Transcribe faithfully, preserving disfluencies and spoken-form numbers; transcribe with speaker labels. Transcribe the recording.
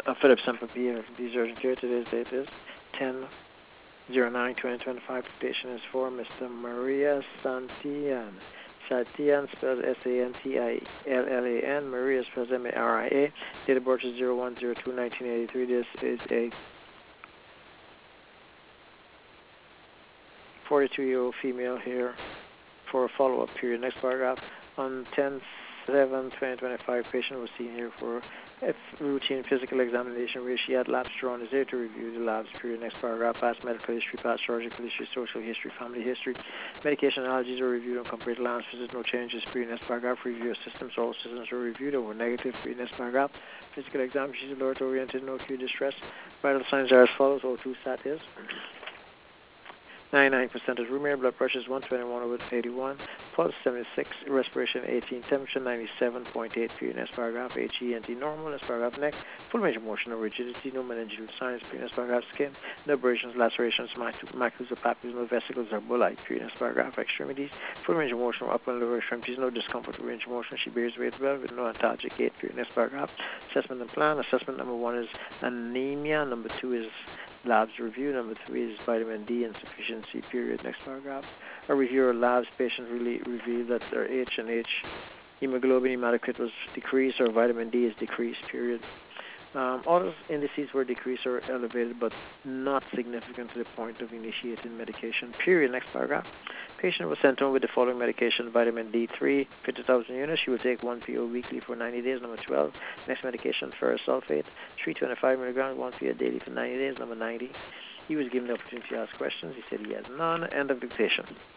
Speaker 1: uh, Philip Semper P. These urgent care. Today's date is ten oh nine twenty twenty-five. Patient is for Mister Maria Santillan. Santillan spells S A N T I L L A N. Maria spells M A R I A. Date of birth is zero one zero two nineteen eighty-three. This is a forty-two-year-old female here for a follow-up period. Next paragraph. On ten seven twenty twenty-five, patient was seen here for a routine physical examination where she had labs drawn. Is there to review the labs period. Next paragraph. Past medical history, past surgical history, social history, family history. Medication allergies are reviewed on complete labs. Visit no changes. Period. Next paragraph. Review of systems. All systems are reviewed or were negative. Period. Next paragraph. Physical exam. She's alert oriented. No acute distress. Vital signs are as follows. O two sat is ninety-nine percent is room air, blood pressure is one twenty-one over eighty-one, pulse seventy-six, respiration eighteen, temperature ninety-seven point eight. Period. Next paragraph. H E N T normal. Next paragraph. Neck, full range of motion, no rigidity, no meningeal signs. Period. Next paragraph. Skin, no abrasions, lacerations, macules or papules, no vesicles or bullae. Period. Next paragraph. Extremities, full range of motion, upper and lower extremities, no discomfort or range of motion. She bears weight well with no antalgic gait. Period. Next paragraph. Assessment and plan. Assessment number one is anemia. Number two is labs review. Number three is vitamin D insufficiency. Period. Next paragraph. A review of labs. Patient really revealed that their H and H hemoglobin hematocrit was decreased or vitamin D is decreased. Period. Um, all those indices were decreased or elevated, but not significant to the point of initiating medication. Period. Next paragraph. Patient was sent home with the following medication: vitamin D three, fifty thousand units. She will take one P O weekly for ninety days. Number twelve. Next medication: ferrous sulfate, three hundred twenty-five milligrams, one P O daily for ninety days. Number ninety. He was given the opportunity to ask questions. He said he has none. End of dictation.